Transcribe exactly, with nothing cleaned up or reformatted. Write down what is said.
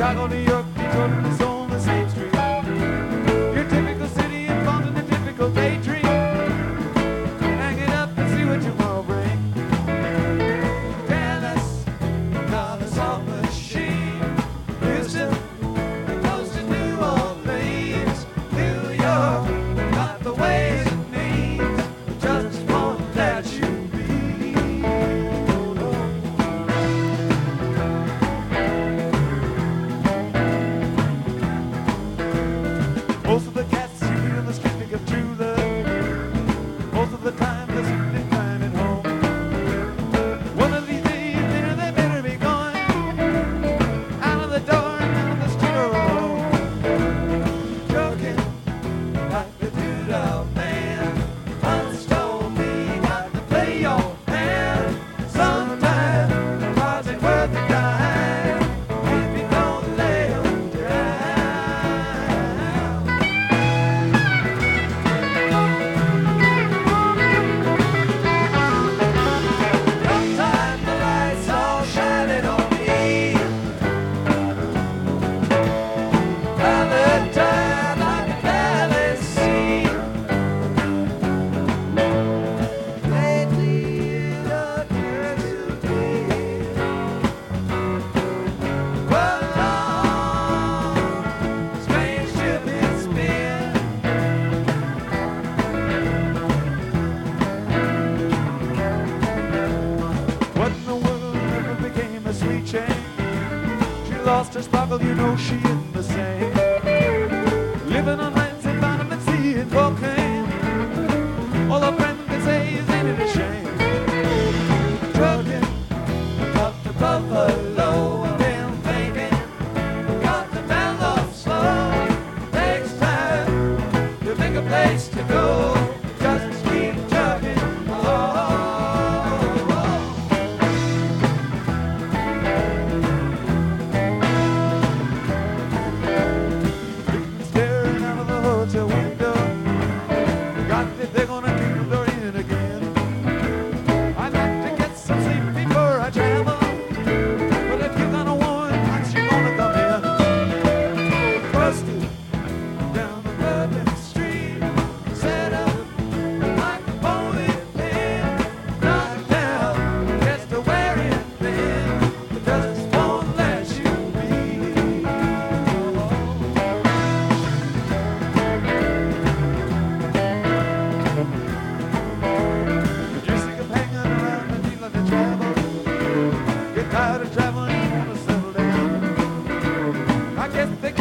Chicago, New York, Detroit, it's on the same street. Your typical city involved in a typical daydream. Hang it up and see what tomorrow brings. Dallas, another salt machine. Houston, close to New Orleans. New York, got the ways and means. Just won't let you be. Most of the cats you meet on the street think of true love. Most of the time they seem to find it home. One of these days, there they better be going out of the door and out of the street alone. Joking like the two-dollar man once told me, got to play your hand. Sometimes the cards ain't worth a dime if you don't lay 'em down. Sometimes the lights all shining on me. Valentine like a valley sea. Lately it occurs to me, what a long, strange trip it's been. What in the world ever became a sweet change? She lost her sparkle, you know she isn't the same. Living on rents and vitamin C and cocaine. All her friends can say is, ain't it a shame? Trucking up to Buffalo, I've been thinking, got to mellow slow. Takes time to pick a place to go. Just keep trucking. Oh. Staring out of the hotel window, got that they're gonna keep the door in again. I'd like to get some sleep before I travel, but if you're gonna warn, once you're gonna come in. Busted down the Bourbon Street, set up like a bowling pin, knocked down just to wear it thin, but just won't let you be. You're sick of hanging around and needing to travel. Get tired of traveling, you wanna settle down. I guess they